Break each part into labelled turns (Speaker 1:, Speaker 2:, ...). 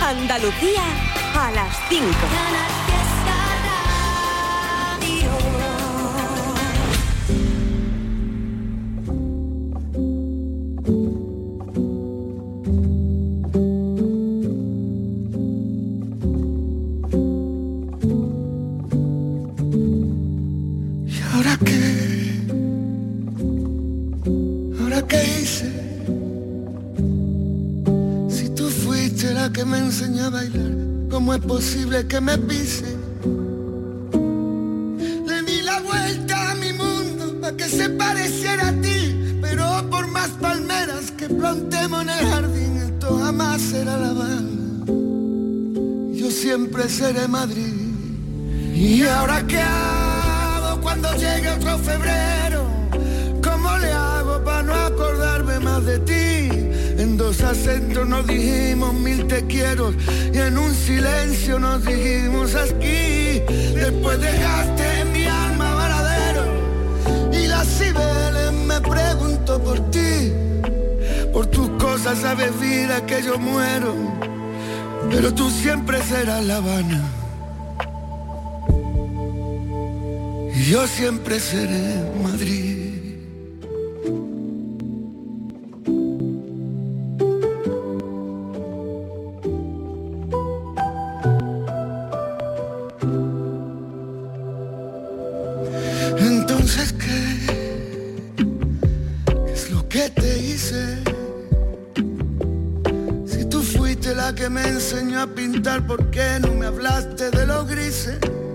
Speaker 1: Andalucía a las 5.
Speaker 2: Que me enseñó a bailar, ¿cómo es posible que me pise? Le di la vuelta a mi mundo para que se pareciera a ti, pero por más palmeras que plantemos en el jardín, esto jamás será La Habana. Yo siempre seré Madrid. ¿Y ahora qué hago cuando llegue otro febrero? ¿Cómo le hago para no acordarme más de ti? En dos acentos nos dijimos 1000 te quiero y en un silencio nos dijimos aquí. Después dejaste en mi alma varadero y las Cibeles me preguntó por ti. Por tus cosas sabes vida que yo muero, pero tú siempre serás La Habana y yo siempre seré Madrid. Que me enseñó a pintar, ¿por qué no me hablaste de los grises?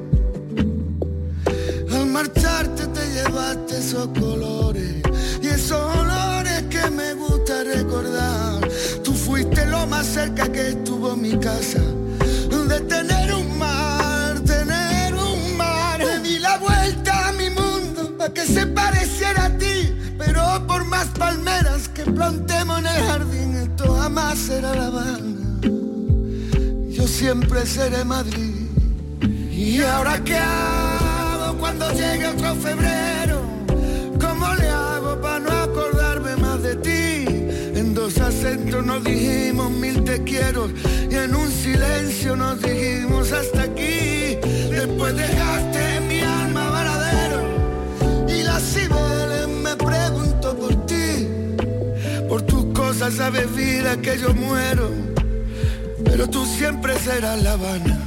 Speaker 2: Al marcharte te llevaste esos colores y esos olores que me gusta recordar. Tú fuiste lo más cerca que estuvo mi casa de tener un mar, tener un mar. Le di la vuelta a mi mundo para que se pareciera a ti, pero por más palmeras que plantemos en el jardín, esto jamás será La Habana. Yo siempre seré Madrid. ¿Y ahora qué hago cuando llegue otro febrero? ¿Cómo le hago para no acordarme más de ti? En dos acentos nos dijimos 1000 te quiero y en un silencio nos dijimos hasta aquí. Después dejaste en mi alma varadero y las Cibeles me preguntó por ti. Por tus cosas sabes vida que yo muero, pero tú siempre serás La Habana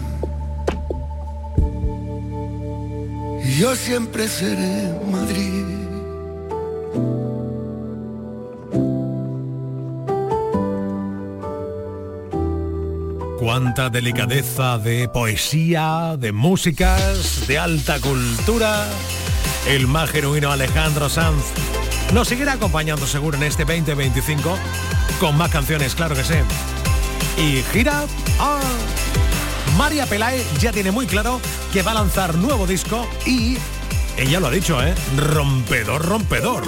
Speaker 2: y yo siempre seré Madrid.
Speaker 3: Cuánta delicadeza de poesía, de músicas, de alta cultura. El más genuino Alejandro Sanz nos seguirá acompañando seguro en este 2025 con más canciones, claro que sí. Y gira. María Pelae ya tiene muy claro que va a lanzar nuevo disco y ella lo ha dicho, rompedor, rompedor.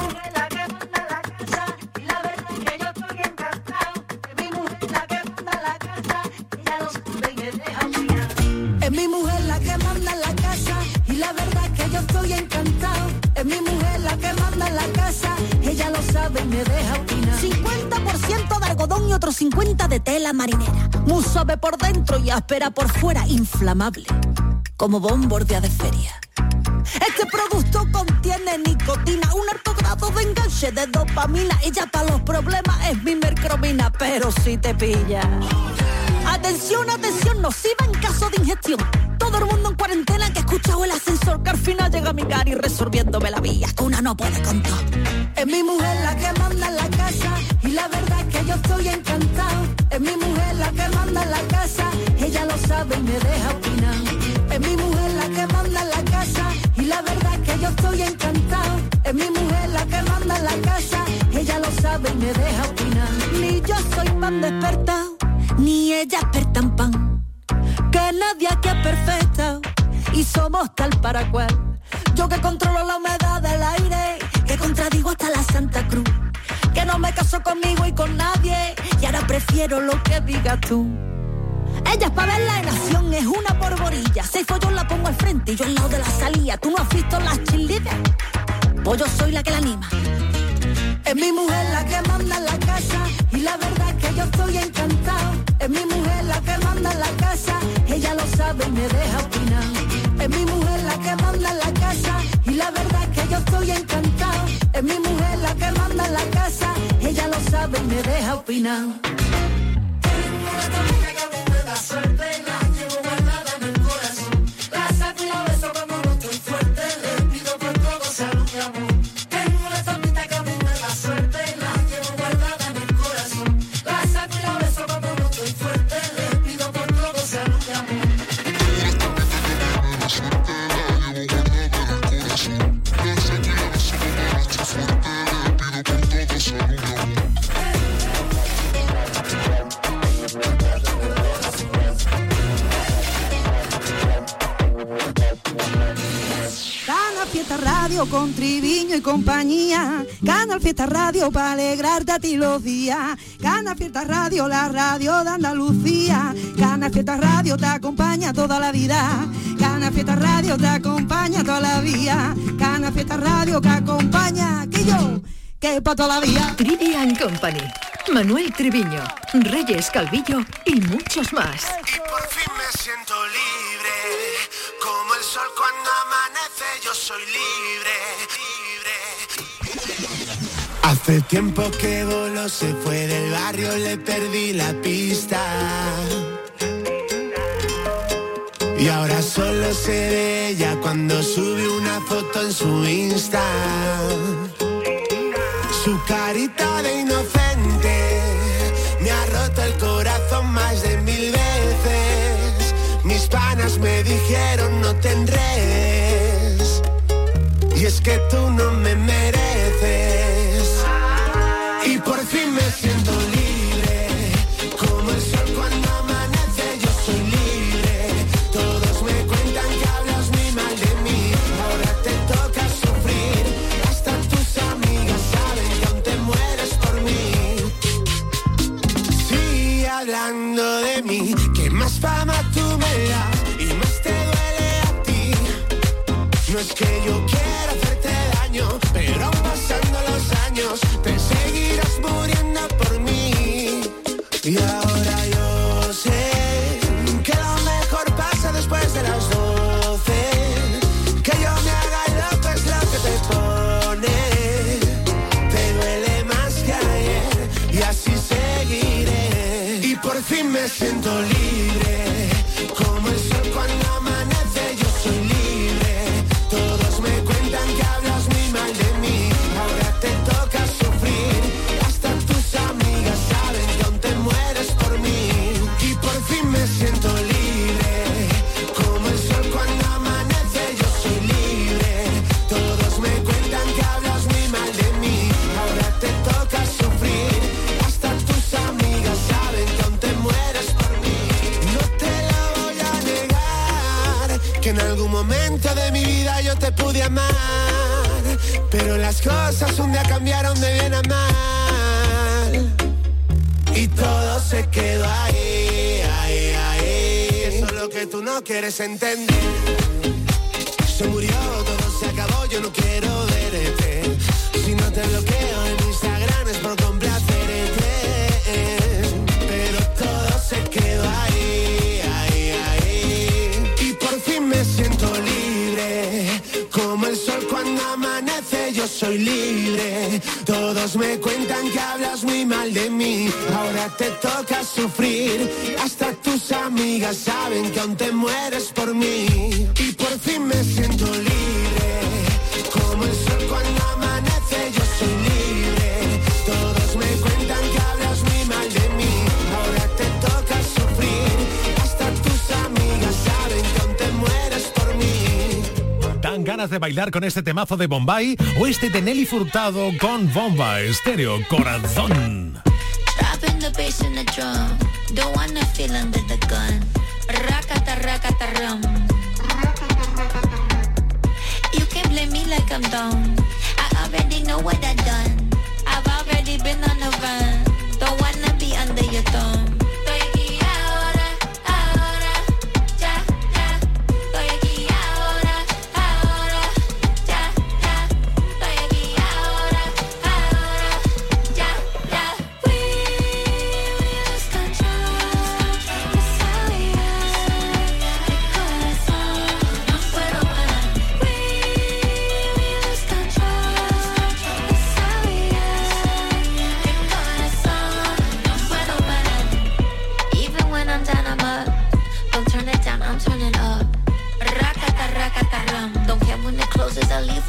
Speaker 4: Es mi mujer la que manda en la casa y la verdad es que yo estoy encantado. Es mi mujer la que manda en la casa, ella lo sabe y me deja opinar. 50% de algodón y otro 50% de tela marinera. Muy suave por dentro y áspera por fuera, inflamable, como bombordia de feria. Este producto contiene nicotina, un alto grado de enganche de dopamina. Ella para los problemas es mi mercromina, pero si te pilla. Atención, atención, nociva en caso de ingestión. Todo el mundo en cuarentena que ha escuchado el ascensor que al final llega a mi cara y resolviéndome la vida que una no puede con todo. Es mi mujer la que manda en la casa y la verdad es que yo estoy encantado. Es mi mujer la que manda en la casa, ella lo sabe y me deja opinar. Es mi mujer la que manda en la casa y la verdad es que yo estoy encantado. Es mi mujer la que manda en la casa, ella lo sabe y me deja opinar. Ni yo soy pan despertado, ni ella experta en pan, que nadie aquí es perfecta y somos tal para cual. Yo que controlo la humedad del aire, que contradigo hasta la Santa Cruz, que no me caso conmigo y con nadie y ahora prefiero lo que digas tú. Ella es para verla en acción, es una porborilla. 6 follos la pongo al frente y yo al lado de la salida. ¿Tú no has visto las cheerleaders? Pues yo soy la que la anima. Es mi mujer la que manda en la casa y la verdad es que yo estoy encantado. Es mi mujer la que manda sabe y me deja opinar. Es mi mujer la que manda en la casa y la verdad es que yo estoy encantado. Es mi mujer la que manda en la casa, ella lo sabe y me deja opinar. Tengo una amiga que a mí me da suerte, la llevo guardada en el corazón. La saco y la beso cuando no estoy fuerte, le pido por todo salud y amor. Tengo una tapita que a mí me da suerte, la llevo guardada en el corazón. La saco y la beso cuando no estoy fuerte, le pido por todo salud y amor. Canal Fiesta Radio con Triviño y compañía. Canal Fiesta Radio para alegrarte a ti los días. Canal Fiesta Radio, la radio de Andalucía. Canal Fiesta Radio te acompaña toda la vida. Canal Fiesta Radio te acompaña toda la vida. Canal Fiesta Radio que acompaña, que yo, que pa' toda la vida.
Speaker 5: Trivian Company, Manuel Triviño, Reyes Calvillo y muchos más.
Speaker 2: Y por fin me siento libre, como el sol cuando amanece, yo soy libre, libre. Hace tiempo que Bolo se fue del barrio, le perdí la pista. Y ahora solo sé de ella cuando sube una foto en su Insta. Su carita de inocente me ha roto el corazón más de 1000 veces. Mis panas me dijeron no te enredes, y es que tú no me mereces. Y por fin me siento libre, como el sol cuando amanece, yo soy libre. Todos me cuentan que hablas muy mal de mí, ahora te toca sufrir. Hasta tus amigas saben que aún te mueres por mí. Sigue hablando de mí, que más fama tú me das y más te duele a ti. No es que yo quiera hacerte daño, pero aún pasando los años te seguirás muriendo por mí. Y ahora yo sé que lo mejor pasa después de las 12. Que yo me haga loco es lo que te pone. Te duele más que ayer y así seguiré. Y por fin me siento libre, como el sol cuando amanece, yo soy libre. Todos me cuentan que hablas muy mal de mí, ahora te toca sufrir. Hasta tus amigas saben que aún te mueres por mí. Y por fin me siento libre, como el sol cuando amanece, yo soy libre. Todos me cuentan que hablas muy mal de mí, ahora te toca sufrir. Hasta tus amigas saben que aún te mueres por mí. No te lo voy a negar, que en algún momento de mi vida yo te pude amar, pero las cosas un día cambiaron de bien a mal, y todo se quedó ahí, ahí, ahí. Eso es lo que tú no quieres entender. Se murió, todo se acabó, yo no quiero verte. Si no te bloqueo en Instagram es por complacerte, pero todo se quedó ahí, ahí, ahí. Y por fin me siento libre, como el sol cuando amanece, yo soy libre. Todos me cuentan que hablas muy mal de mí, ahora te toca sufrir. Hasta tus amigas saben que aún te mueres por mí. Y por fin me siento libre, como el sol cuando amanece, yo soy libre. Todos me cuentan que hablas muy mal de mí, ahora te toca sufrir. Hasta tus amigas saben que aún te mueres por mí.
Speaker 3: ¿Dan ganas de bailar con este temazo de Bombay o este de Nelly Furtado con Bomba Estéreo Corazón?
Speaker 6: Dropping the bass in the drum, don't wanna feel under the gun. Rakata rakata rum. You can blame me like I'm dumb, I already know what I done. I've already been on the run, don't wanna be under your thumb. Estoy aquí ahora, ahora, ya, ya. Estoy aquí ahora, ahora, ya, ya. Estoy aquí ahora, ahora, ya, ya. We lose control, it's how we are.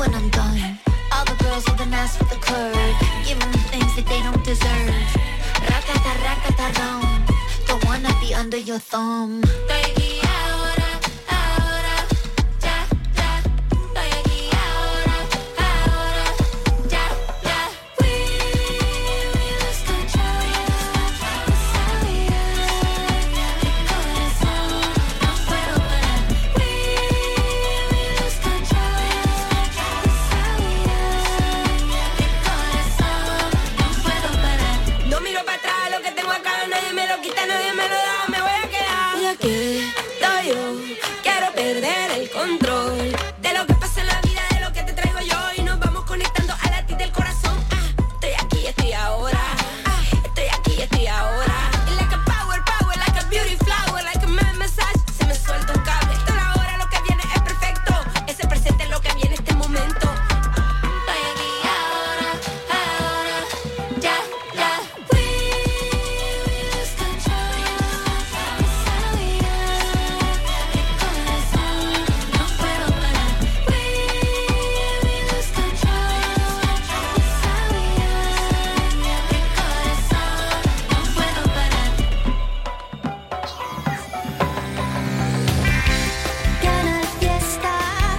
Speaker 6: when I'm done. All the girls with an ass with the curve, giving them things that they don't deserve. Rakata, rakata, down. Don't wanna be under your thumb. Estoy aquí ahora, ahora, ya, ya. Estoy aquí ahora, ahora, ya, ya. We lose control, sabía. Mi corazón no puedo parar. We lose control, sabía. Mi corazón no puedo parar.
Speaker 7: No miro para atrás, lo que tengo acá nadie me lo quita, nadie me lo da, me voy a quedar. Y aquí estoy yo, quiero perder el control de lo que pasa en la vida, de lo que te traigo yo, y nos vamos conectando a latir del corazón. Estoy aquí, estoy ahora. Estoy aquí, estoy ahora. Y like a power, power, like a beauty flower, like a man massage, se me suelta un cable. Esto ahora, lo que viene es perfecto. Ese presente es lo que viene este momento.
Speaker 6: Estoy aquí ahora, ahora, ya, ya. We lose control, sabía. Mi corazón no puedo parar. We lose control, sabía. Mi corazón no puedo parar. Canal Fiesta,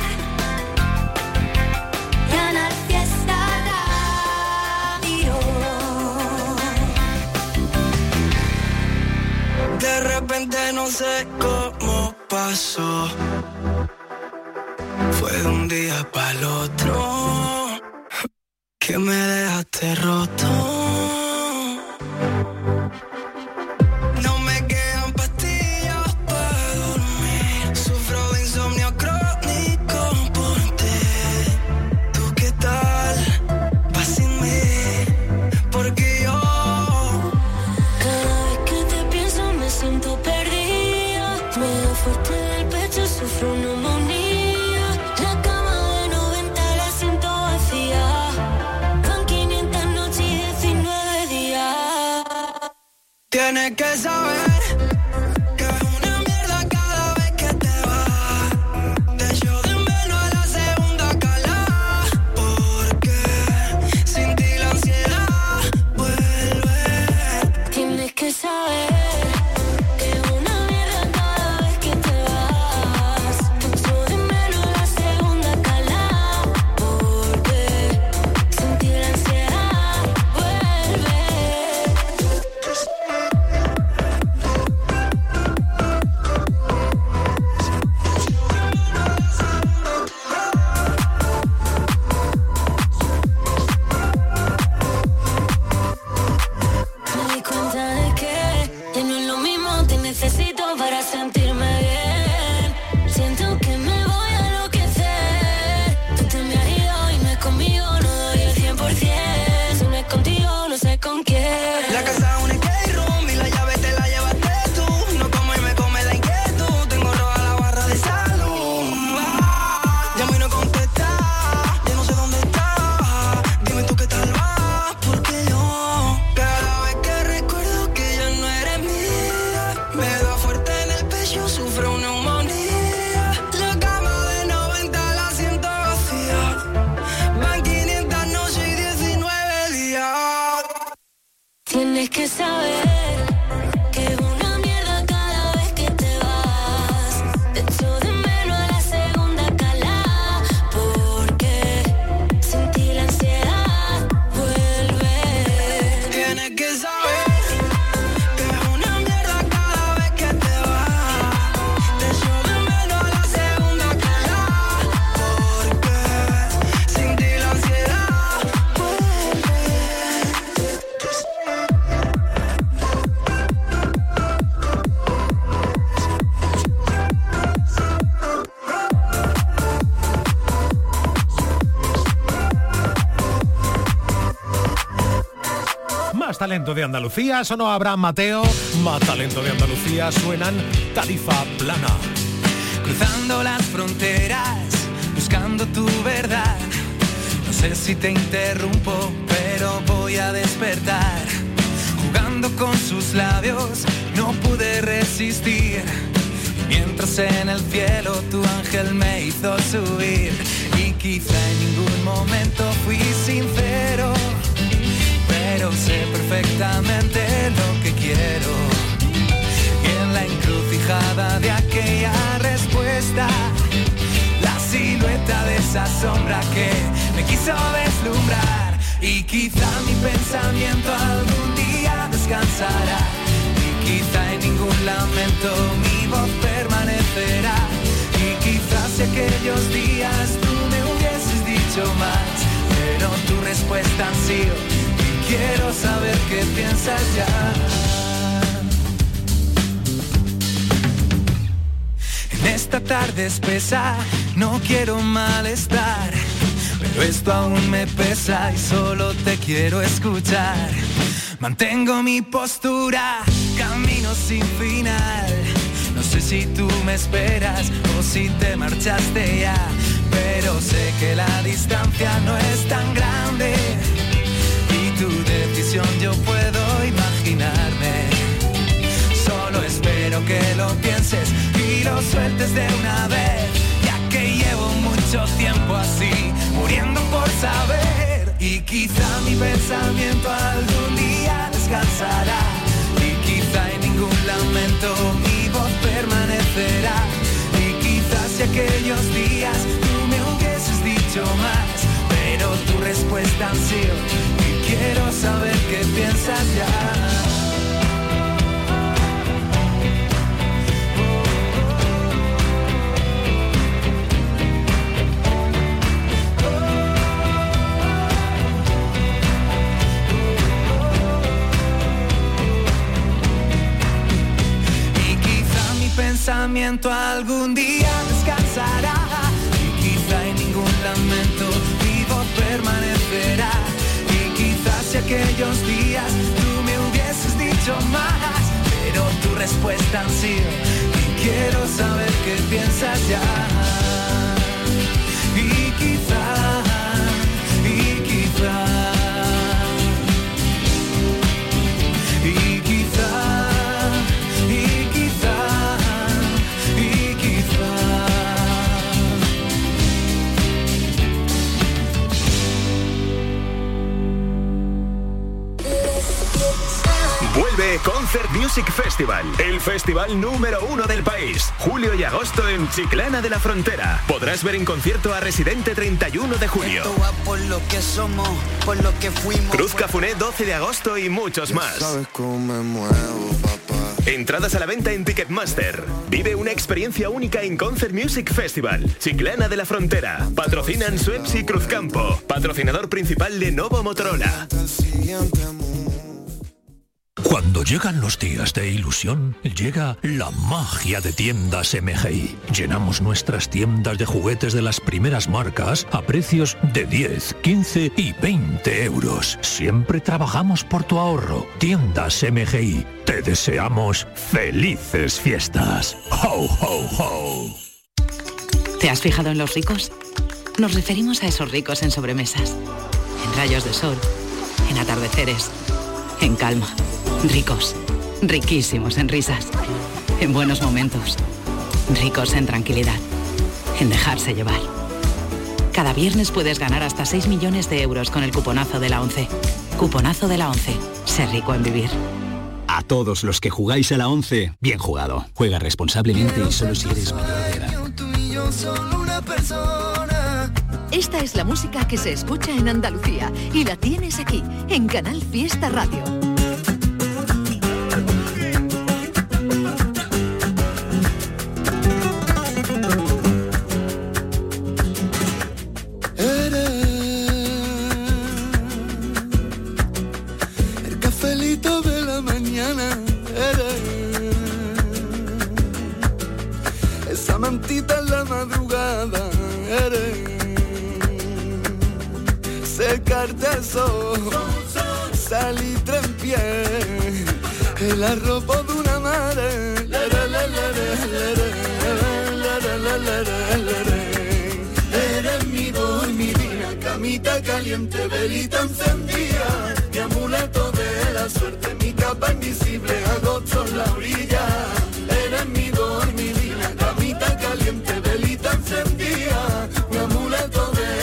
Speaker 6: Canal Fiesta Radio.
Speaker 2: De repente no sé cómo pasó. Fue de un día para el otro que me dejaste roto. No me quedan pastillas para dormir. Sufro de insomnio crónico por ti. ¿Tú qué tal? Vas sin mí. Porque yo
Speaker 7: Cada vez que te pienso me siento perdida. Me da fuerte del pecho, sufro neumonía. La cama de 90 la siento vacía. Van 500 noches y 19 días.
Speaker 2: tienes que saber que es una mierda cada vez que te vas. Te echo de menos a la segunda cala. Porque sin ti la ansiedad vuelve.
Speaker 7: Tienes que saber que es una mierda cada vez que te vas. Te echo de menos la segunda cala. Porque sin ti la ansiedad vuelve. Me di cuenta de que ya no es lo mismo, te necesito para sentirme bien. Siento que me voy a enloquecer. Tú te me has ido y no es conmigo, no doy el 100%. Si no es contigo, no sé con quién.
Speaker 2: La casa es una skate room y la llave te la llevaste tú. No como y me come la inquietud. Tengo roja la barra de salud. Llamo y no contesta. Ya no sé dónde está. Dime tú qué tal vas. Porque yo cada vez que recuerdo que ya no eres mía, me da fuerte en el pecho, sufro una neumonía. La cama de 90 la siento vacía. Van 500 noches y 19 días.
Speaker 7: Tienes que saber que es una mierda cada vez que te vas. Te echo de menos a la segunda cala. Porque sin ti la ansiedad vuelve.
Speaker 2: Tienes que saber que es una mierda cada vez que te vas. Te echo de menos a la segunda cala. Porque sin ti la ansiedad vuelve.
Speaker 3: Más talento de Andalucía, sonó Abraham Mateo. Más talento de Andalucía, suenan Tarifa Plana.
Speaker 8: Cruzando las fronteras, buscando tu verdad. No sé si te interrumpo, pero voy a despertar. Jugando con sus labios, no pude resistir. Mientras en el cielo tu ángel me hizo subir. Y quizá en ningún momento fui sincero, pero sé perfectamente lo que quiero. Y en la encrucijada de aquella respuesta, la silueta de esa sombra que me quiso deslumbrar. Y quizá mi pensamiento algún día descansará, y quizá en ningún lamento mi voz permanecerá. Y quizás si aquellos días tú me hubieses dicho más, pero tu respuesta ha sido, y quiero saber qué piensas ya. En esta tarde espesa no quiero malestar, pero esto aún me pesa y solo te quiero escuchar. Mantengo mi postura, camino sin final. No sé si tú me esperas o si te marchaste ya, pero sé que la distancia no es tan grande y tu decisión yo puedo imaginarme. Solo espero que lo pienses y lo sueltes de una vez, ya que llevo mucho tiempo así, muriendo por saber. Y quizá mi pensamiento algún día descansará, y quizá en ningún lamento mi voz permanecerá. Y quizás si aquellos días tú me hubieses dicho más, pero tu respuesta ha sido, y quiero saber qué piensas ya. Pensamiento algún día descansará, y quizá en ningún lamento mi voz permanecerá. Y quizás si aquellos días tú me hubieses dicho más, pero tu respuesta ha sido, y quiero saber qué piensas ya. Y quizá
Speaker 9: Vuelve Concert Music Festival, el festival número 1 del país. Julio y agosto en Chiclana de la Frontera. Podrás ver en concierto a Residente 31 de julio.
Speaker 2: Por lo que somos, por lo que fuimos.
Speaker 9: Cruz Cafuné 12 de agosto y muchos más.
Speaker 2: Sabes cómo me muevo, papá.
Speaker 9: Entradas a la venta en Ticketmaster. Vive una experiencia única en Concert Music Festival. Chiclana de la Frontera. Patrocinan Suez y Cruzcampo. Patrocinador principal de Novo Motorola.
Speaker 10: Cuando llegan los días de ilusión, llega la magia de Tiendas MGI. Llenamos nuestras tiendas de juguetes de las primeras marcas a precios de 10, 15 y 20 euros. Siempre trabajamos por tu ahorro. Tiendas MGI. Te deseamos felices fiestas. ¡Ho, ho, ho!
Speaker 11: ¿Te has fijado en los ricos? Nos referimos a esos ricos en sobremesas, en rayos de sol, en atardeceres, en calma. Ricos, riquísimos en risas, en buenos momentos, ricos en tranquilidad, en dejarse llevar. Cada viernes puedes ganar hasta 6 millones de euros con el cuponazo de la ONCE. Cuponazo de la ONCE. Sé rico en vivir.
Speaker 12: A todos los que jugáis a la ONCE, bien jugado. Juega responsablemente y solo si eres mayor de edad.
Speaker 5: Esta es la música que se escucha en Andalucía y la tienes aquí, en Canal Fiesta Radio.
Speaker 2: Mantita en la madrugada eres, secarte el sol, salitre en pie, el arropo de una madre, eres mi voz y mi vida, camita caliente, velita encendida, mi amuleto de la suerte, mi capa invisible, agosto en la orilla, eres mi voz y mi vida, camita caliente, velita encendida, mi amuleto de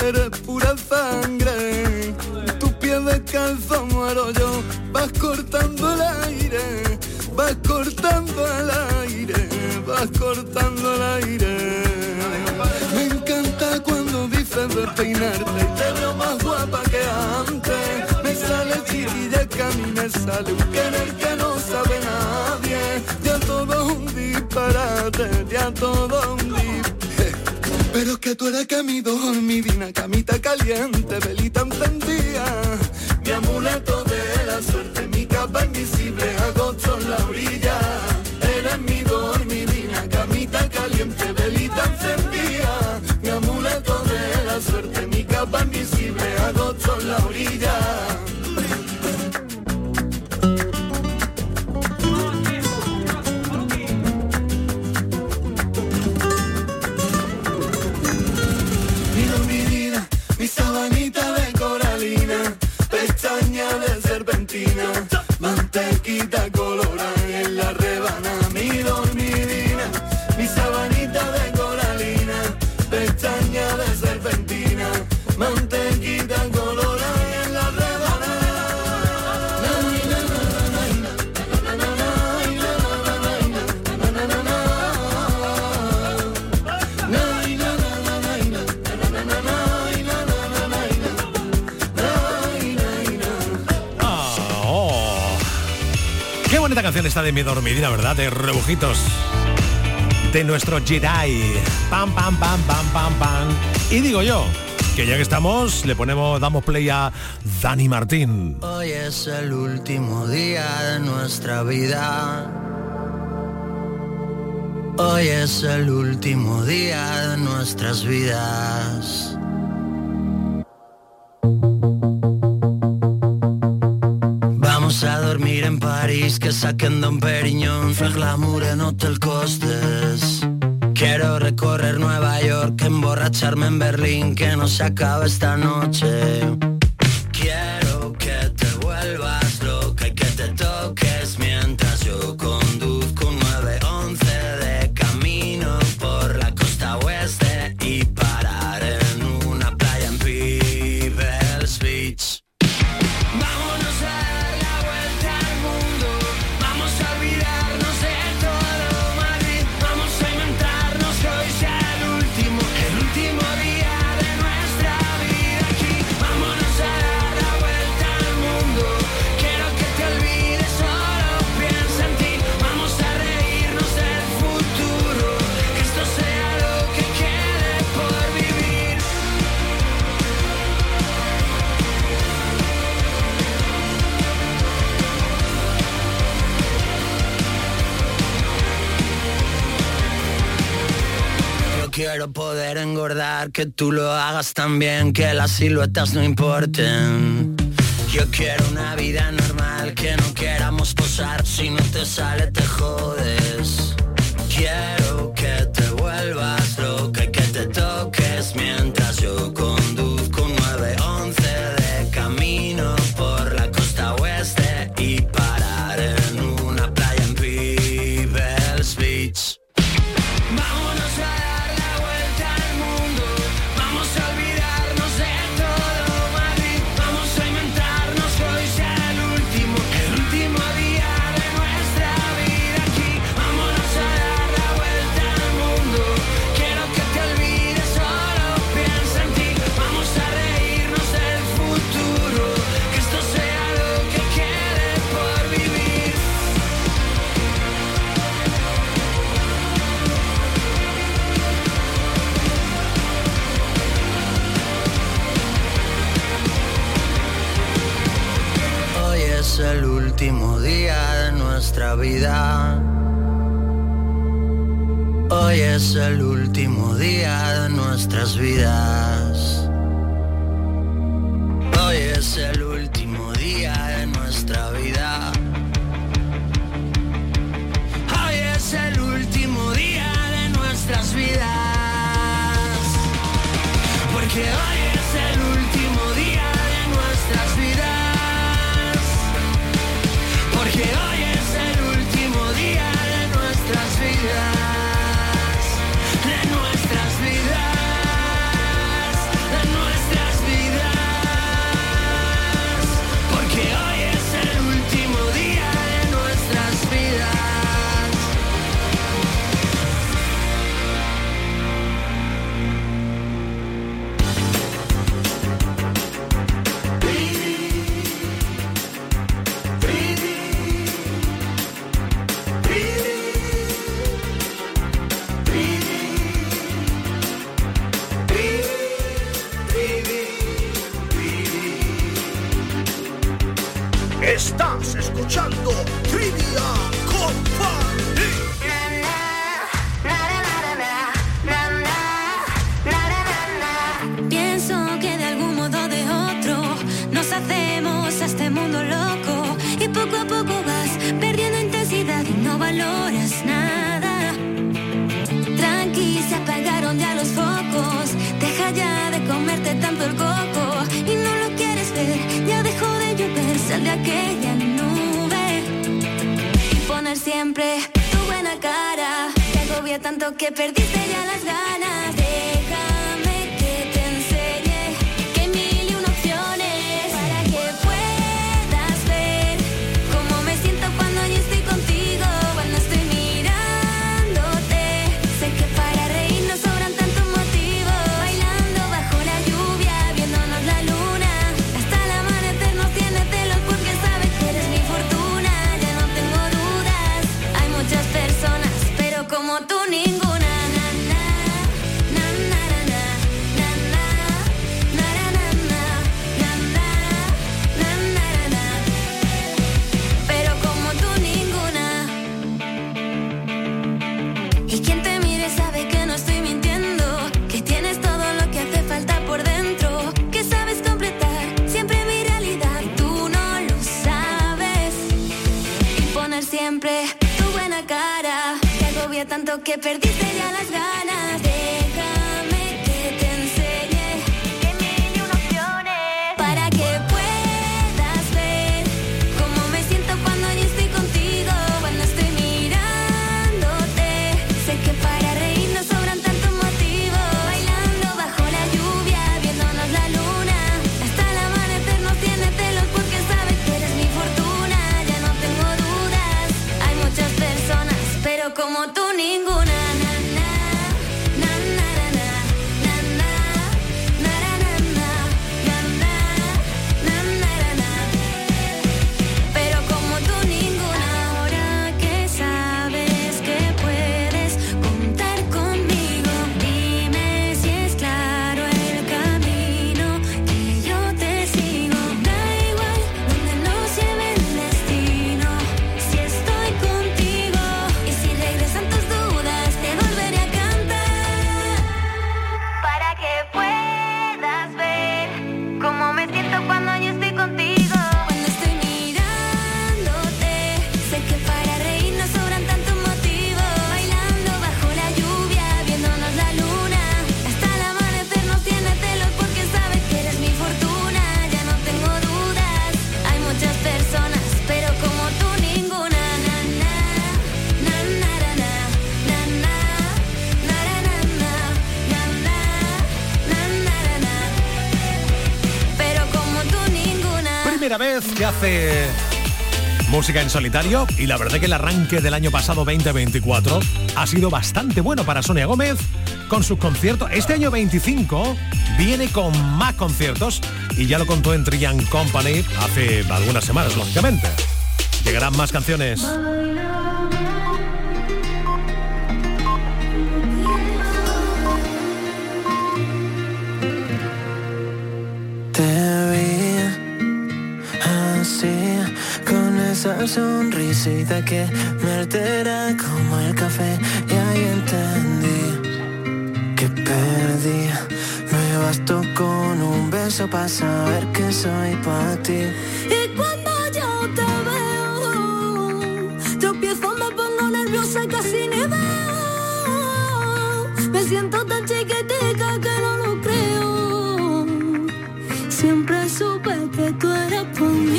Speaker 2: eres pura sangre. Tu piel descalzo muero yo. Vas cortando el aire, vas cortando el aire, vas cortando el aire. Me encanta cuando dices de peinarte, te veo más guapa que antes. Me sale chiquilla que a mí me sale un querer que no sabe nadie. Ya todo un disparate, ya todo un disparate. Pero que tú eres que mi dormidina, camita caliente, velita encendida, mi amuleto de la suerte, mi capa invisible, agosto en la orilla. Eres mi dormidina, camita caliente, velita encendida, mi amuleto de la suerte, mi capa invisible, agosto en la orilla. Mi sabanita de coralina, pestaña de serpentina, mantequita colorada en la rebana, mi dormidina. Mi sabanita de coralina, pestaña de serpentina, mantequita colorada en la rebana.
Speaker 3: Qué bonita canción esta de Mi Dormidina, ¿verdad? De Rebujitos, de nuestro Jedi. Pam, pam, pam, pam, pam, pam. Y digo yo, que ya que estamos, damos play a Dani Martín.
Speaker 13: Hoy es el último día de nuestra vida. Hoy es el último día de nuestras vidas. Vamos a dormir en París, que saquen Don Periñón, fer glamour en Hotel Costes. Quiero recorrer Nueva York, emborracharme en Berlín, que no se acabe esta noche. Quiero que te vuelvas loca y que te toques mientras yo conduzco un 911 de camino por la costa oeste y parar en una playa en People's Beach. Vámonos a dar la vuelta al mundo, vamos a olvidarnos de todo Madrid, vamos a inventarnos que hoy sea el último día de nuestra vida aquí. Vámonos a dar la vuelta al mundo, quiero que te olvides, solo piensa en ti. Vamos a reírnos del futuro, que esto sea lo que quede por vivir. Yo quiero poder engordar, que tú lo hagas también, que las siluetas no importen. Yo quiero una vida normal, que no queramos posar, si no te sale te jodes. Quiero que te vuelvas loca y que te toques mientras yo conduzco un 911 de camino por la costa oeste y parar en una playa en People's Beach. Vámonos a dar la vuelta al mundo, vamos a olvidarnos de todo Madrid, vamos a inventarnos que hoy sea el último día de nuestra vida aquí. Vámonos a dar la vuelta al mundo, quiero que te olvides, solo piensa en ti. Vamos a reírnos del futuro, que esto sea lo que quede por vivir. Hoy es el último día de nuestra vida. Hoy es el último día de nuestras vidas. Hoy es el último día de nuestra vida. Hoy es el último día de nuestras vidas. Porque hoy es el último día de nuestras vidas. Porque hoy es el último día de nuestras vidas. De nuestras vidas. De nuestras
Speaker 14: Estás escuchando Trivia Company.
Speaker 7: Pienso que de algún modo o de otro nos hacemos a este mundo loco y poco a poco vas perdiendo intensidad y no valoras nada. Tranqui, se apagaron ya los focos, deja ya de comerte tanto el coco y no lo quieres ver, ya dejó de llover, sal de aquella nube y poner siempre tu buena cara, te agobia tanto que perdiste ya las ganas. Déjame que te enseñe que hay mil y una opciones para que puedas ver cómo me siento cuando yo estoy contigo, cuando estoy mirándote. Sé que para reír nos sobran tantos motivos, bailando bajo la lluvia, viéndonos la luna, hasta el amanecer nos tiene celos porque sabes que eres mi fortuna. Ya no tengo dudas, hay muchas personas, pero como tú ninguna. Pero como tú ninguna. Y quien te mire sabe que no estoy mintiendo, que tienes todo lo que hace falta por dentro, que sabes completar siempre mi realidad, tú no lo sabes. Y poner siempre tu buena cara, te agobia tanto que perdiste ya las ganas. Déjame que te enseñe que hay mil y una opciones para que puedas ver cómo me siento cuando yo estoy contigo, cuando estoy mirándote. Sé que para reír nos sobran tantos motivos, bailando bajo la lluvia, viéndonos la luna, hasta el amanecer nos tiene celos porque sabes que eres mi fortuna. Ya no tengo dudas, hay muchas personas, pero como tú ninguna. Pero como tú ninguna. Ahora que sabes que puedes contar conmigo, dime si es claro el camino que yo te sigo. Da igual donde nos lleve el destino, si estoy contigo. Y si regresan tus dudas, te volveré a cantar para que puedas ver cómo me siento cuando yo estoy contigo, cuando estoy mirándote. Sé que para reír nos sobran tantos motivos, bailando bajo la lluvia, viéndonos la luna, hasta el amanecer nos tiene celos porque sabes que eres mi fortuna. Ya no tengo dudas, hay muchas personas, pero como tú ninguna. Pero como tú ninguna.
Speaker 3: Primera vez que hace música en solitario y la verdad que el arranque del año pasado 2024 ha sido bastante bueno para Sonia Gómez con sus conciertos. Este año 25 viene con más conciertos y ya lo contó en Trian Company hace algunas semanas, lógicamente. Llegarán más canciones.
Speaker 13: Te vi así, con esa sonrisita que me altera como el café, y ahí entendí que perdí. Me bastó con un beso para saber que soy para ti.
Speaker 4: Y cuando yo te veo, tropiezo, me pongo nerviosa y casi ni veo. Me siento tan chiquitica que no lo creo. Siempre supe que tú eras por mí.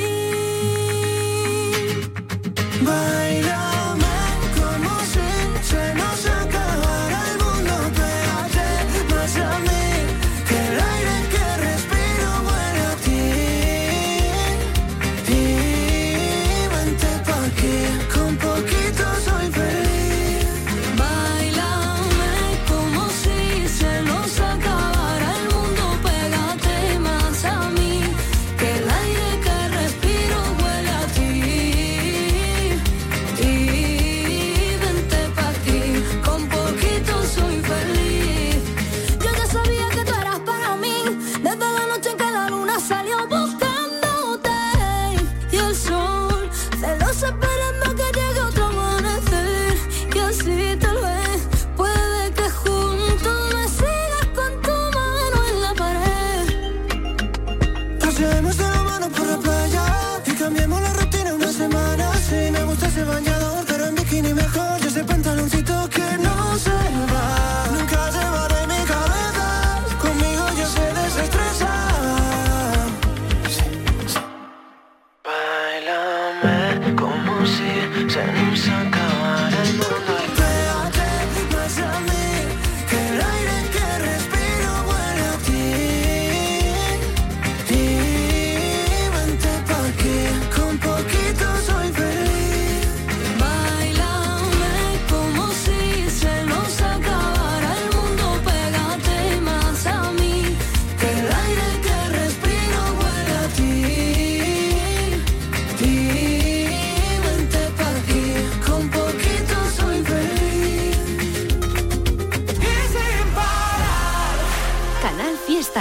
Speaker 13: Báilame como si se nos acabara el mundo, pégate más a mí, que el aire que respiro huele a ti. Y vente pa' aquí, con poquito soy feliz.
Speaker 4: Báilame como si se nos acabara el mundo, pégate más a mí, que el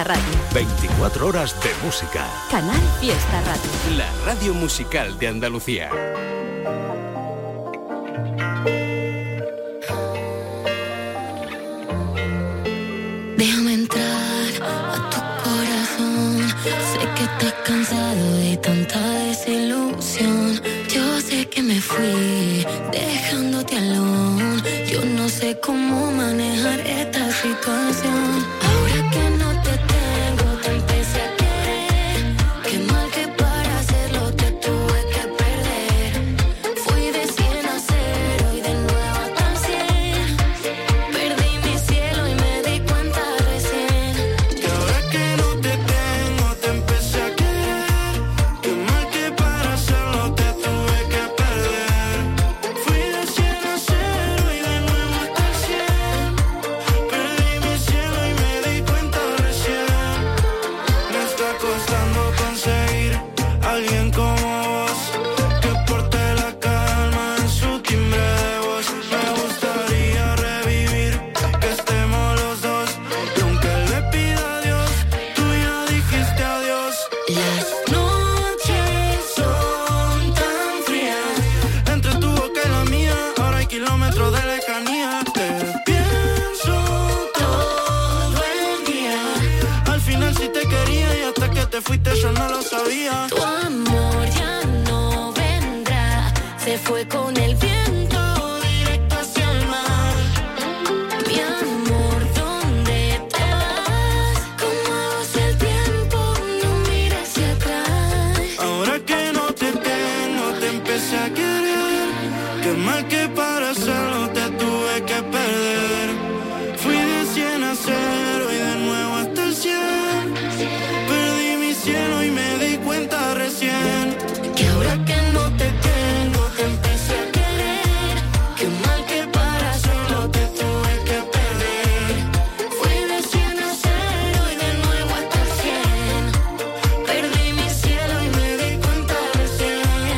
Speaker 5: Fiesta Radio.
Speaker 3: 24 horas de música.
Speaker 5: Canal Fiesta Radio.
Speaker 15: La radio musical de Andalucía.
Speaker 16: Déjame entrar a tu corazón. Sé que estás cansado de tanta desilusión. Yo sé que me fui dejándote alone. Yo no sé cómo manejar esta situación. Ahora que no te tengo, te empecé a querer. Qué mal que para hacerlo te tuve que perder. Fui de 100 a 0 y de nuevo hasta el 100. Perdí mi cielo y me di cuenta recién.
Speaker 13: Que ahora que no te tengo, te empecé a querer. Qué mal que para hacerlo te tuve que perder. Fui de 100 a 0 y de nuevo hasta el 100. Perdí mi cielo y me di cuenta recién. Me está costando conseguir alguien como vos, que porte la calma en su timbre de voz. Me gustaría revivir que estemos los dos. Y aunque le pida a Dios, tú ya dijiste adiós.
Speaker 16: Las noches son tan frías.
Speaker 13: Entre tu boca y la mía, ahora hay kilómetros de lejanía. Te pienso
Speaker 16: Todo el día.
Speaker 13: al final sí te quería y hasta que te fuiste yo no lo sabía.
Speaker 16: Tu amor ya no vendrá. Se fue con el viento directo hacia el mar. Mi amor, ¿dónde te vas? ¿Cómo haces el tiempo? No mires hacia atrás.
Speaker 13: Ahora que no te tengo, te empecé a querer. Qué mal que para hacerlo te tuve que perder. Fui de 100 a 0 y de nuevo hasta el 100. Perdí mi cielo y me di cuenta recién.
Speaker 16: Que ahora que no te tengo, te empecé a querer. Qué mal que para hacerlo te tuve que perder. Fui de 100 a 0 y de nuevo hasta el 100. Perdí mi cielo y me di cuenta recién.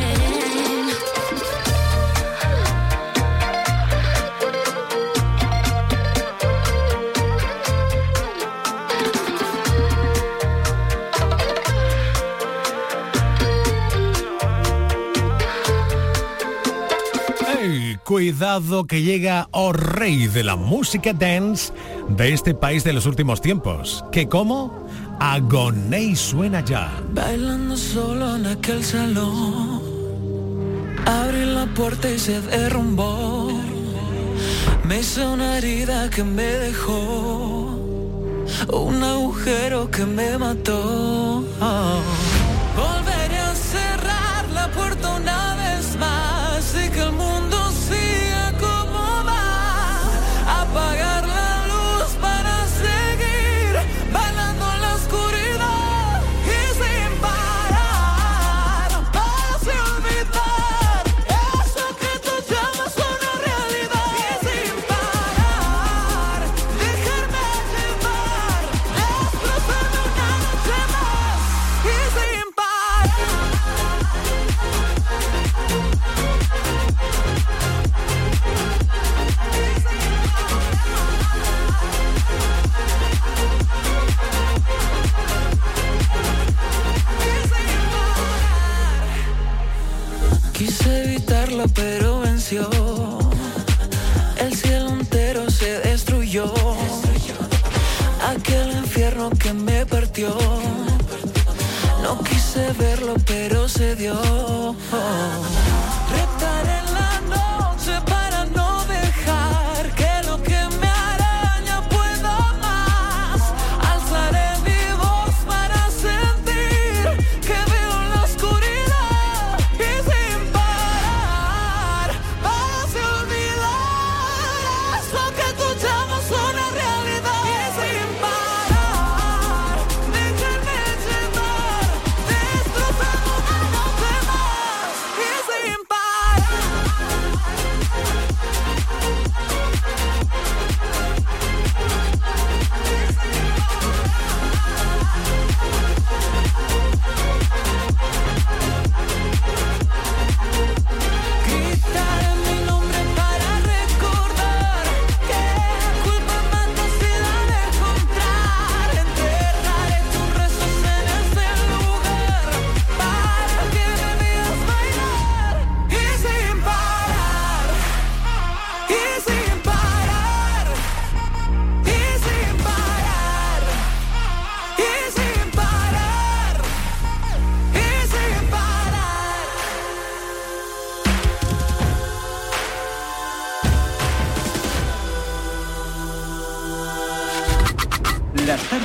Speaker 3: ¡Ey! Cuidado que llega rey de la música dance de este país de los últimos tiempos. ¿Qué cómo? Agoné suena ya.
Speaker 8: Bailando solo en aquel salón, abrí la puerta y se derrumbó. Me hizo una herida que me dejó, un agujero que me mató. Volveré a cerrar la puerta una vez más y que el mundo siga como va. Apagar la luz para seguir bailando en la oscuridad y sin parar. Vas a olvidar eso que tú llamas una realidad y sin parar. Dejarme llevar, destrozarme una noche más y sin parar. Quise evitarlo pero venció. El cielo entero se destruyó. Aquel infierno que me partió. No quise verlo pero se dio. Reptaré en la noche para no dejar que lo que me araña pueda más. Alzaré mi voz para sentir que veo en la oscuridad y sin parar. Vas a olvidar eso que tú llamas una realidad y sin parar. Dejarme llevar, destrozando una noche más y sin parar.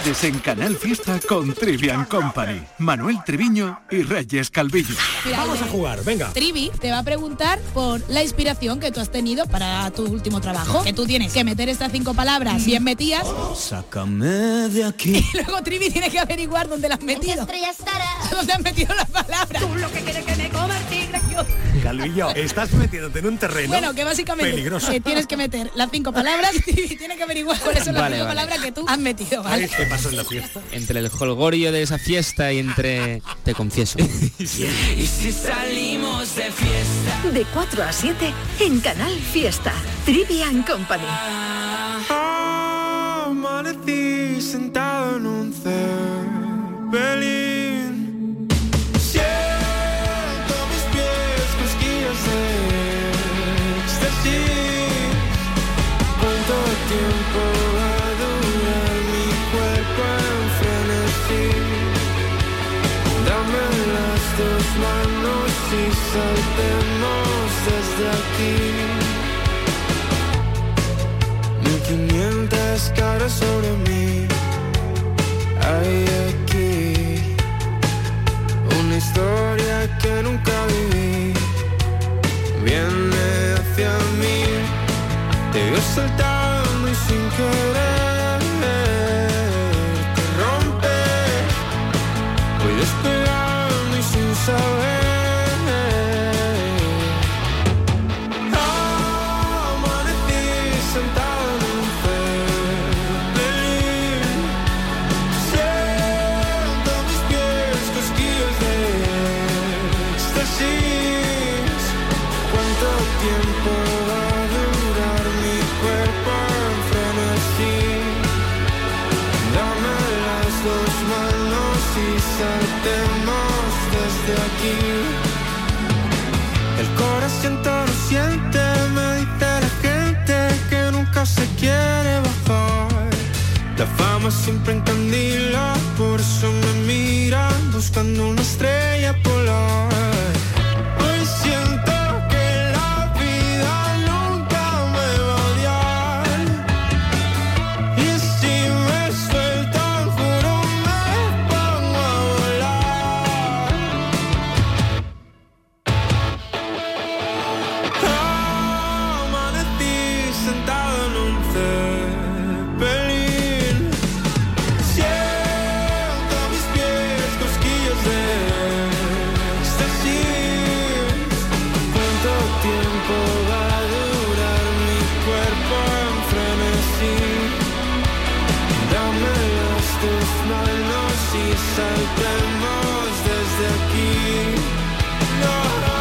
Speaker 17: tardes en Canal Fiesta con Trivian Company. Manuel Triviño y Reyes Calvillo.
Speaker 3: Vamos a jugar, venga.
Speaker 18: Trivi te va a preguntar por la inspiración que tú has tenido para tu último trabajo. Que tú tienes que meter estas 5 palabras bien metidas.
Speaker 13: Sácame de aquí.
Speaker 18: Y luego Trivi tiene que averiguar dónde las has metido. ¿Dónde has metido las palabras? Tú lo que quieres que me coma el tigre.
Speaker 3: Calvillo, estás metiéndote en un terreno
Speaker 18: bueno, que básicamente
Speaker 3: peligroso.
Speaker 18: Tienes que meter las 5 palabras y tienes que averiguar cuáles son las 5 palabras que tú has metido, ¿vale?
Speaker 3: ¿Qué pasó en la fiesta?
Speaker 19: Entre el jolgorio de esa fiesta y entre... Te confieso.
Speaker 8: Y si salimos de fiesta.
Speaker 5: De 4 a 7 en Canal Fiesta. Trivian Company.
Speaker 8: Amanecí sentado en un Zeppelin. Siento mis pies cosquillas de éxtasis. ¿Cuánto tiempo va a durar mi cuerpo en frenesí? Dame las 2 manos y saltemos desde aquí. 1500 caras sobre mí. Hay aquí una historia que nunca viví. Viene hacia mí. Te veo saltando y sin querer te rompe. Voy despegando y sin saber. Amanecí sentado en un Zeppelin. Siento mis pies cosquillas de éxtasis. ¿Cuánto tiempo va a durar mi cuerpo en frenesí? Dame las 2 manos y saltemos desde aquí. El corazón no siente, me dice la gente que nunca se quiere bajar. La fama siempre encandila, por eso me miran buscando una estrella polar. Hoy siento que la vida nunca me va a odiar. Y si me sueltan, juro me pongo a volar. Amanecí sentado en un Zeppelin. Siento mis pies cosquillas de éxtasis. ¿Cuánto tiempo va a durar mi cuerpo en frenesí? Dame las 2 manos y saltemos desde aquí. No.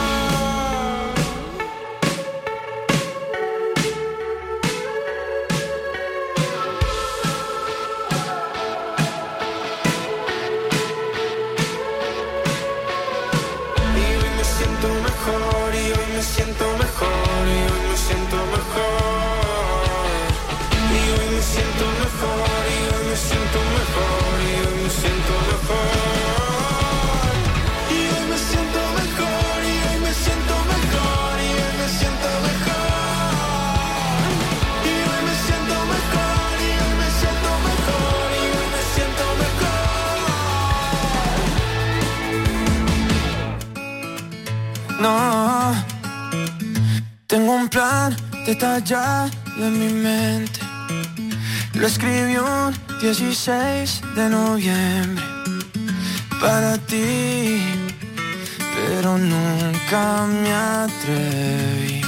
Speaker 8: Y hoy me siento mejor, y hoy me siento mejor, y hoy me siento mejor. Y hoy me siento mejor, y hoy me siento mejor, y hoy me siento mejor. Y hoy me siento mejor, y hoy me siento mejor, y hoy me siento mejor. Y hoy me siento mejor, y hoy me siento mejor, y hoy me siento mejor. No, tengo un plan detallado en mi mente. Lo escribí un 16 de noviembre para ti, pero nunca me atreví.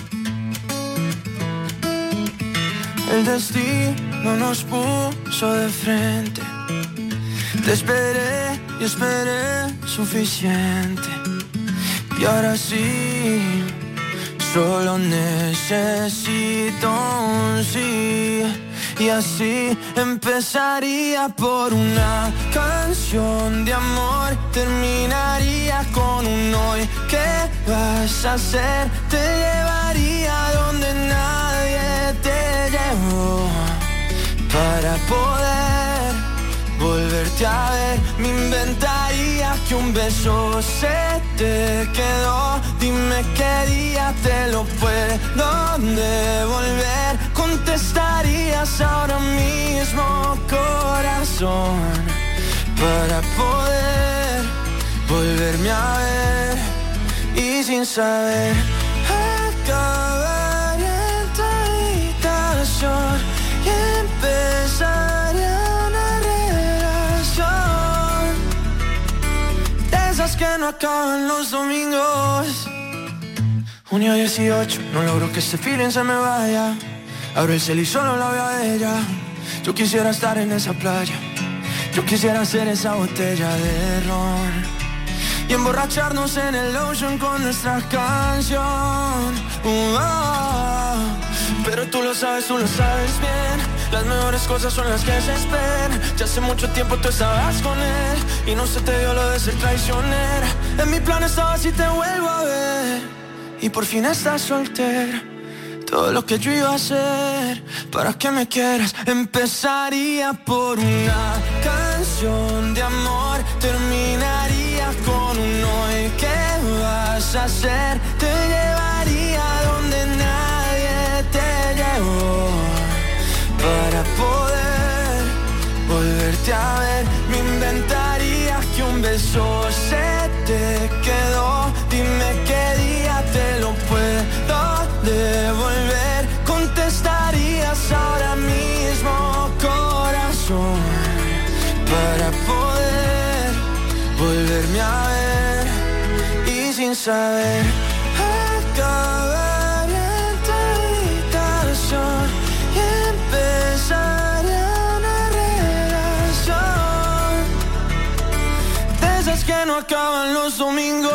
Speaker 8: El destino nos puso de frente. Te esperé y esperé suficiente. Y ahora sí, solo necesito un sí. Y así empezaría por una canción de amor. Terminaría con un hoy. ¿Qué vas a hacer? Te llevaría donde nadie te llevó. Para poder volverte a ver, me inventaría que un beso se te quedó. Dime qué día te lo puedo devolver. Conté
Speaker 13: contestarías ahora mismo, corazón, para poder volverme a ver y sin saber acabaría en tu habitación y empezaría una relación de esas que no acaban los domingos. Junio 18, no logro que ese feeling se me vaya. Abro el cel y solo la veo a ella. Yo quisiera estar en esa playa, yo quisiera ser esa botella de ron y emborracharnos en el ocean con nuestra canción. Pero tú lo sabes bien, las mejores cosas son las que se esperan. Ya hace mucho tiempo tú estabas con él y no se te dio lo de ser traicionera. En mi plan estaba si te vuelvo a ver y por fin estás soltera. Todo lo que yo iba a hacer para que me quieras empezaría por una canción de amor, terminaría con un hoy. ¿Qué vas a hacer? Te llevaría donde nadie te llevó para poder volverte a ver. Me inventaría que un beso se te quedó. Dime qué día te lo puedo devolver. Contestarías ahora mismo, corazón, para poder volverme a ver y sin saber acabar en tu habitación y empezar una relación de esas que no acaban los domingos.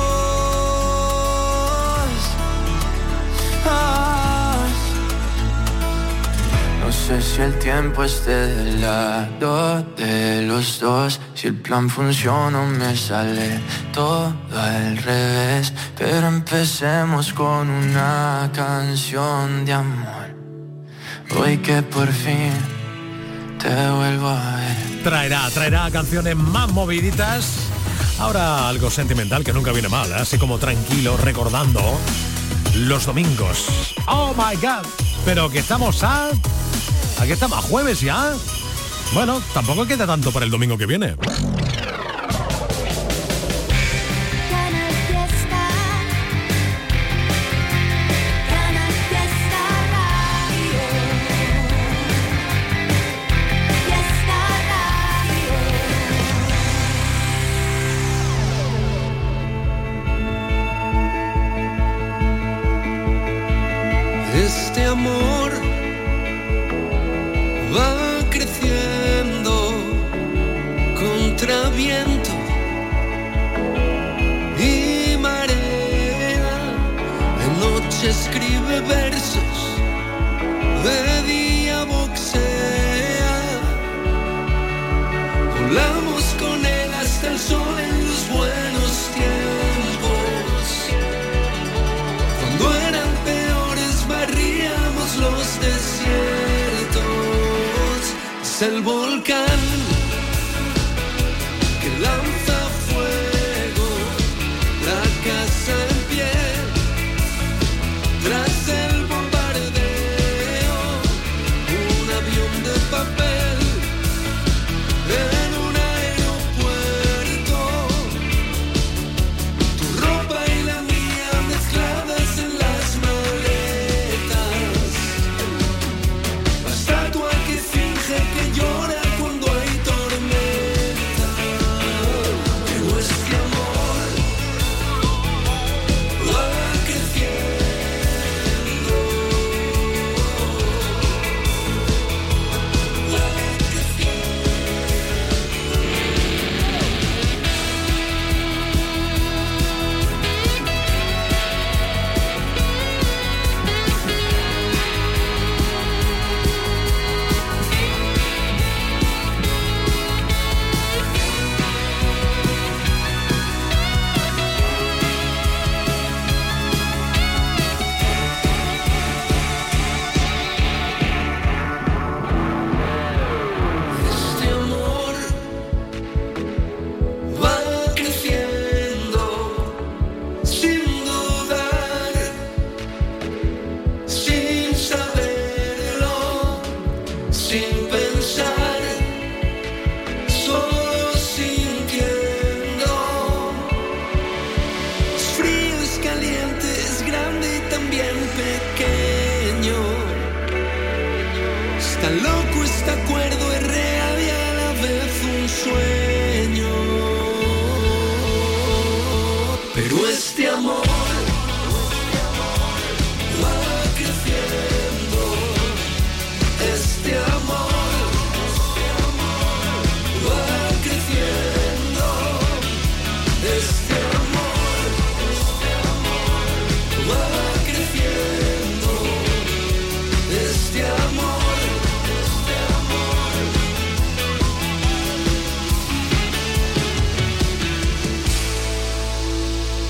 Speaker 13: No sé si el tiempo esté del lado de los dos, si el plan funciona o me sale todo al revés. Pero empecemos con una canción de amor, hoy que por fin te vuelvo a ver.
Speaker 3: Traerá canciones más moviditas. Ahora algo sentimental que nunca viene mal, así como tranquilo, recordando los domingos. Oh my God, pero que estamos a jueves ya. Bueno, tampoco queda tanto para el domingo que viene.
Speaker 20: Este amor va creciendo contra viento y marea. De noche escribe versos, de día boxea. Volamos con él hasta el sol en los buenos tiempos. Cuando eran peores barríamos los desiertos. Es el volcán que lanza fuego, la casa en pie tras el bombardeo. Un avión de papel en un aeropuerto. Tu ropa y la mía mezcladas en las maletas. La estatua que finge que llora cuando hay tormentas.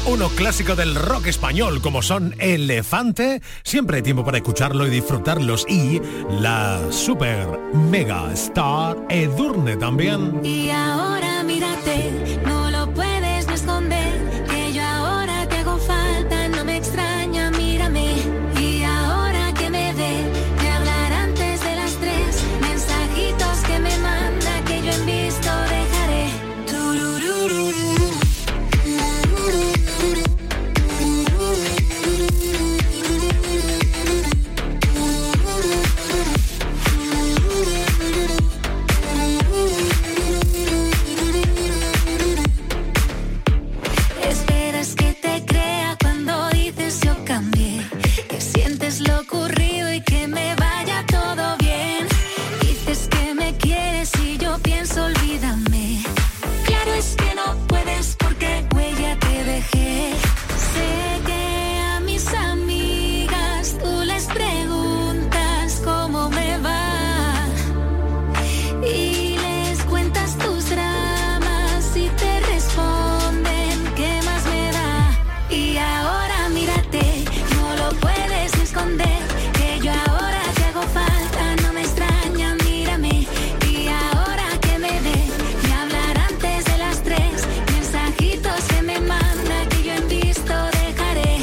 Speaker 3: uno clásico del rock español como son Elefante. Siempre hay tiempo para escucharlo y disfrutarlos. Y la super mega star Edurne también.
Speaker 16: Y ahora mírate, no lo puedes ni esconder, que yo ahora te hago falta, no me extraña, mírame. Y ahora que me ve, me hablar antes de las 3, mensajitos que me manda, que yo en visto dejaré. Esperas que te crea cuando dices yo cambié, que sientes lo ocurrido y que me vaya todo bien. Dices que me quieres y yo pienso olvídame. Claro es que no puedes porque huella te dejé. Sé que a mis amigas tú les preguntas cómo me va y les cuentas tus dramas y te responden qué más me da. Y ahora mírate, no lo puedes esconder, que yo ahora te hago falta, no me extraña, mírame. Y ahora que me ve, me hablar antes de las 3, mensajitos que me manda, que yo en visto dejaré.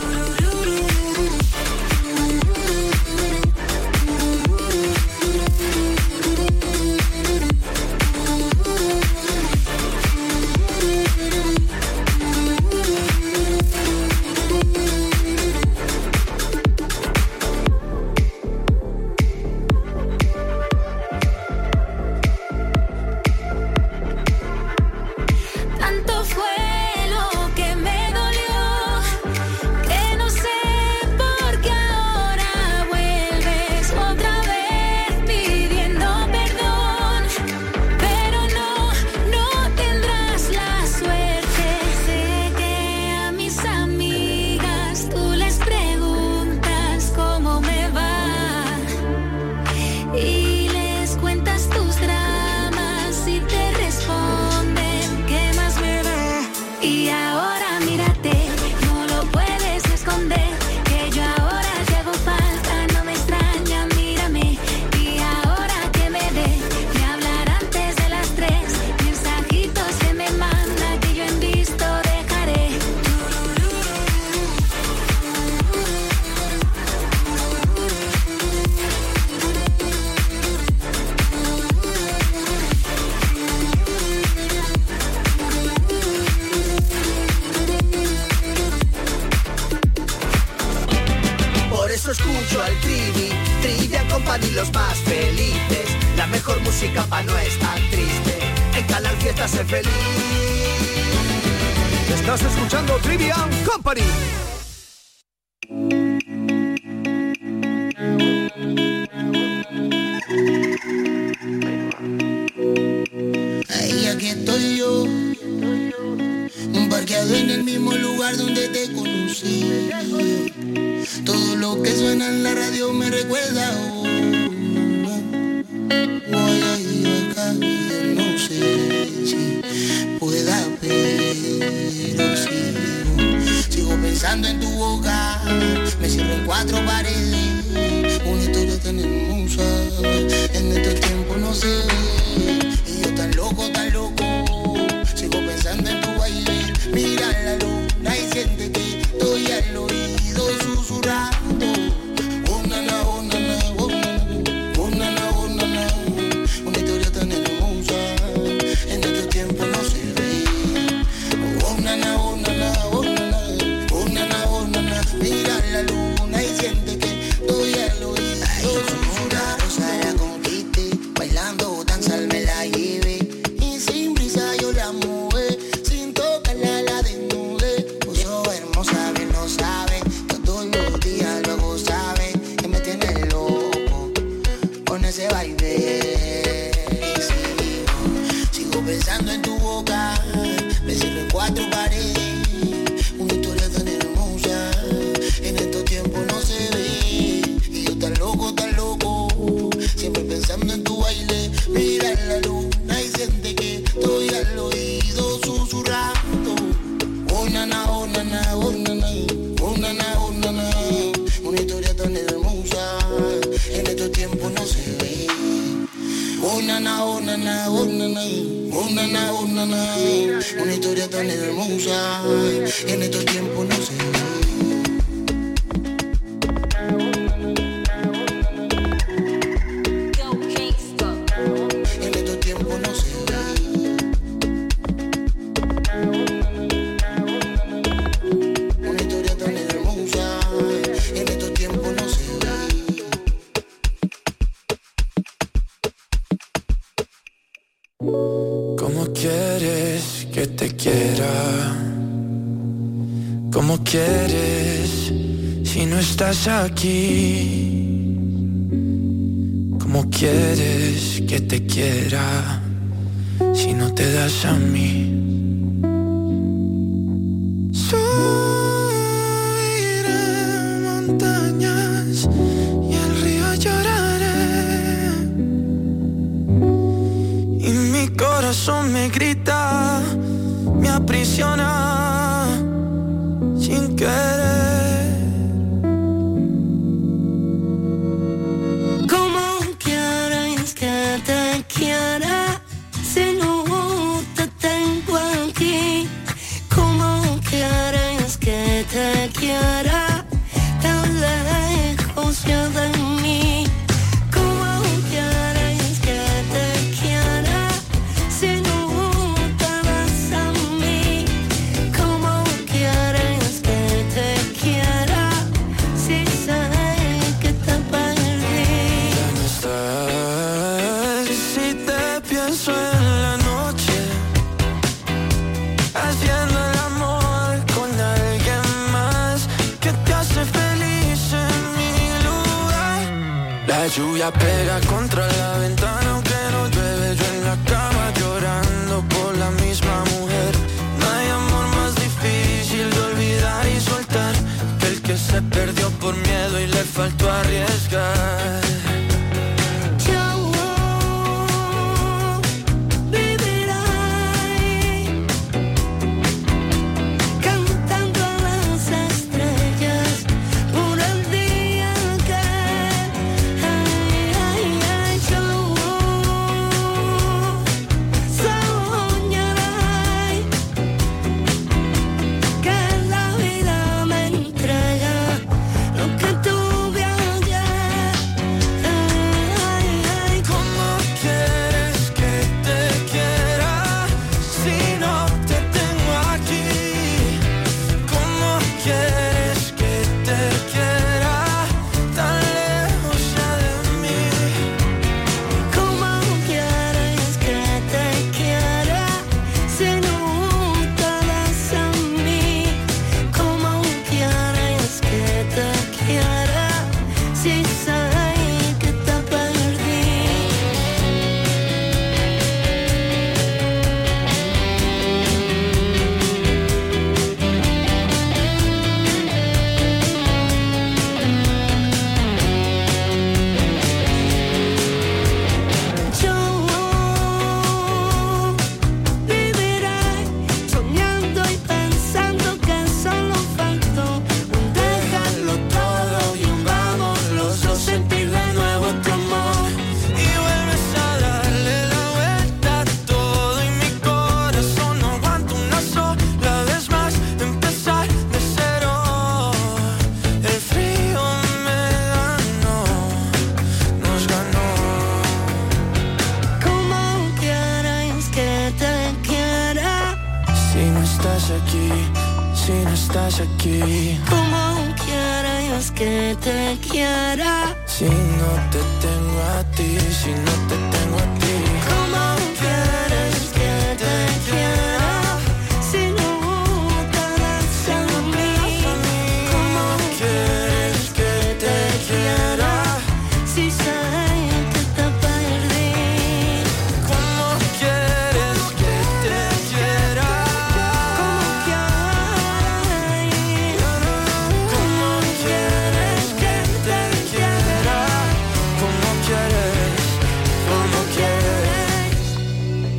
Speaker 16: Tanto fue lo que me dolió, que no sé por qué ahora vuelves otra vez pidiendo perdón. Pero no tendrás la suerte. Sé que a mis amigas tú les preguntas cómo me va y les cuentas tus dramas y te responden qué más me da. Y ahora mírate, no lo puedes esconder, que yo ahora te hago falta, no me extraña, mírame. Y ahora que me ve, me hablar antes de las 3, mensajitos que me manda, que yo en visto dejaré.
Speaker 14: Por eso escucho al Trivian Company, los más felices. La mejor música pa' no estar triste. En Canal Fiesta sé feliz. Estás escuchando Trivian Company.
Speaker 2: Ahí aquí estoy yo, parqueado en el mismo lugar donde te conocí. Todo lo que suena en la radio me recuerda a una. Voy a ir acá y yo no sé si pueda, pero sigo pensando en tu boca. Me cierro en 4 paredes, una historia tan hermosa. En este tiempo no sé, y yo tan loco, sigo pensando en tu baile. Mira la luna y siente que estoy al oído susurrando. Oh nana, oh nana, oh nana, oh nana, oh nana. Una historia tan hermosa, en este tiempo no se ve. Oh nana, oh nana, oh nana, oh nana, oh nana. Mira la luna y siente que estoy al oído susurrando. Rosa la conquiste, bailando danza me la lleve. Y sin prisa yo la mueve, sin tocarla la desnude. Pues yo hermosa bien lo sabe, yo todos los días luego sabe que me tiene loco con ese baile. Y sigo pensando en tu boca, me cierro en 4 paredes, una historia tan hermosa, en estos tiempos no se ve. Y yo tan loco, siempre pensando en tu baile. Mira la luna y siente que estoy al oído susurrando. Oh nana, oh nana. una historia tan hermosa, en estos tiempos no se ve.
Speaker 21: ¿Cómo quieres si no estás aquí? ¿Cómo quieres que te quiera si no te das a mí? Subiré montañas y el río lloraré, y mi corazón me grita, me aprisiona sin querer.
Speaker 4: ¿Cómo quieres que te quiera si no te tengo aquí? ¿Cómo quieres que te quiera tan lejos ya de mí? ¿Cómo quieres que te quiera si no te vas a mí? ¿Cómo quieres que te quiera si sé que te perdí?
Speaker 21: Ya no estás, si te pienso en la noche, haciendo el amor con alguien más que te hace feliz en mi lugar. La lluvia pega contra la ventana aunque no llueve, yo en la cama llorando por la misma mujer. No hay amor más difícil de olvidar y soltar que el que se perdió por miedo y le faltó arriesgar.
Speaker 4: Yo viviré cantando a las estrellas por el día que yo soñaré que la vida me entrega lo que tuve ayer.
Speaker 21: ¿Cómo quieres que te quiera si no te tengo aquí? ¿Cómo quieres que te quiera tan lejos ya de mí?
Speaker 4: ¿Cómo quieres que te quiera si no te das a mí? ¿Cómo quieres que te quiera si sé que te perdí? Yo viviré soñando y pensando que solo faltó un dejarlo todo y un vamos los dos sentir de nuevo tu amor.
Speaker 21: Y vuelves a darle la vuelta a todo y mi corazón no aguanta una sola vez más empezar de cero. El frío me ganó, nos ganó.
Speaker 4: ¿Cómo quieres que te quiera
Speaker 21: Si no estás aquí, si no estás aquí,
Speaker 4: ¿Cómo quieres que te quiera?
Speaker 21: si no te tengo a ti, si no te tengo a ti.
Speaker 4: ¿Cómo quieres que te quiera si no te das a mí? ¿Cómo quieres que te quiera si sé que te perdí?
Speaker 21: ¿Cómo quieres que te quiera?
Speaker 4: ¿Cómo quieres que te quiera?
Speaker 21: ¿Cómo quieres? ¿Cómo quieres?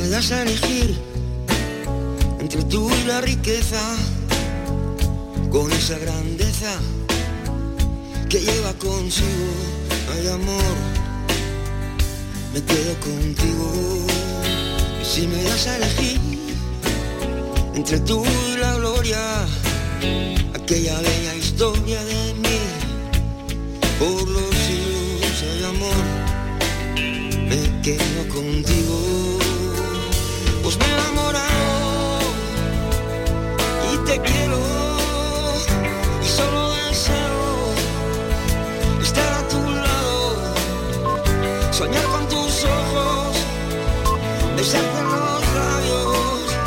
Speaker 1: me das a elegir entre tú y la riqueza, con esa grandeza que lleva consigo, ay amor, me quedo contigo. Y si me das a elegir entre tú y la gloria, aquella bella historia de mí, por los siglos, ay amor, me quedo contigo. Pues me enamoré